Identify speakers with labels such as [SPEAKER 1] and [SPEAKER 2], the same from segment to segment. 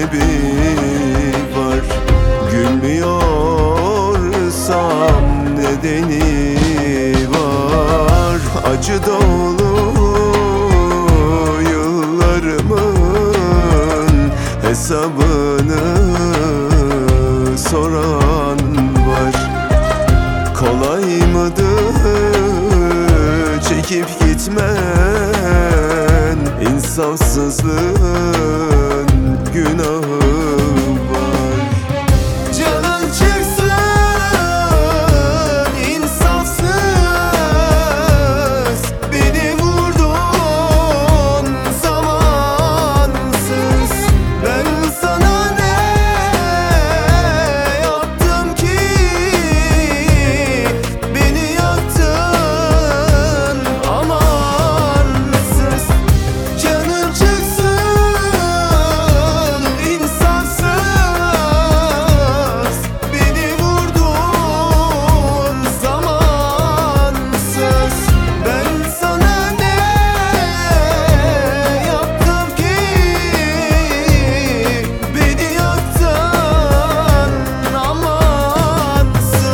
[SPEAKER 1] sebebi var. Gülmüyorsam nedeni var. Acı dolu yıllarımın hesabını soran var. Kolay mıdır çekip gitmen? İnsafsızlığın günahı var. Canın çıksın insafsız, beni vurdun zamansız. Ben sana ne yaptım ki beni yaktın amansız. Canın çıksın insafsız, beni vurdun zamansız. Ben sana ne yaptım ki beni yaktın amansız.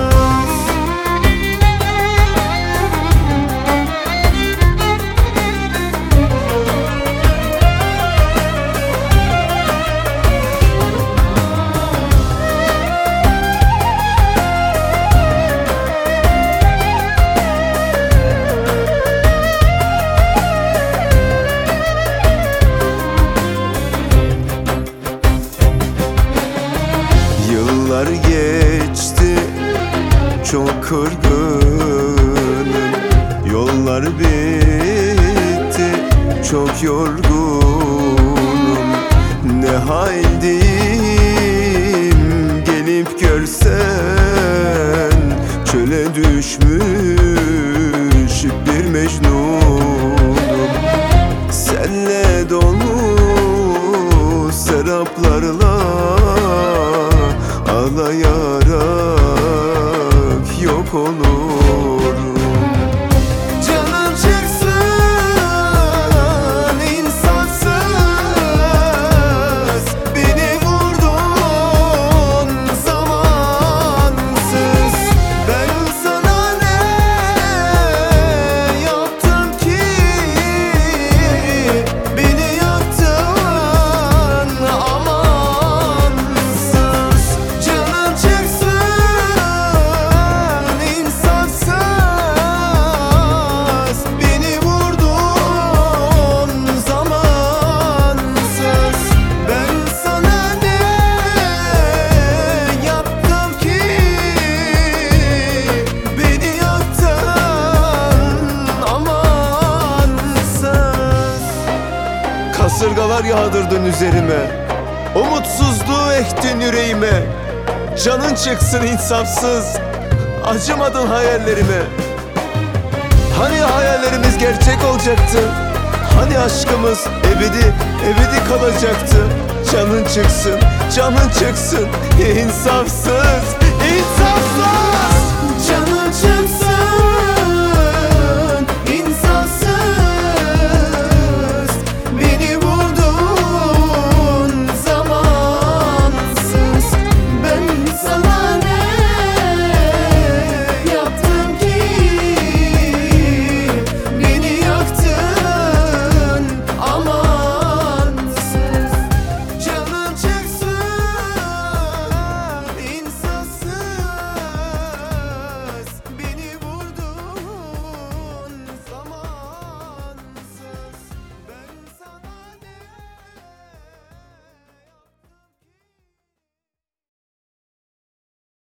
[SPEAKER 1] Yıllar geçti, çok kırgınım. Yollar bitti, çok yorgunum. Ne haldeyim gelip görsen, çöle düşmüş bir mecnunum. Senle dolu seraplarla ağlayarak yok olurum. Canın çıksın insafsız, beni vurdun zamansız. Ben sana ne yaptım ki beni yaktın amansız. Canın çıksın insafsız, beni vurdun zamansız. Ben sana ne yaptım ki beni yaktın amansız. Kasırgalar yağdırdın üzerime, umutsuzluğu ektin yüreğime. Canın çıksın insafsız, acımadın hayallerime. Hani hayallerimiz gerçek olacaktı? Hani aşkımız ebedi kalacaktı? Canın çıksın, canın çıksın insafsız, insafsız.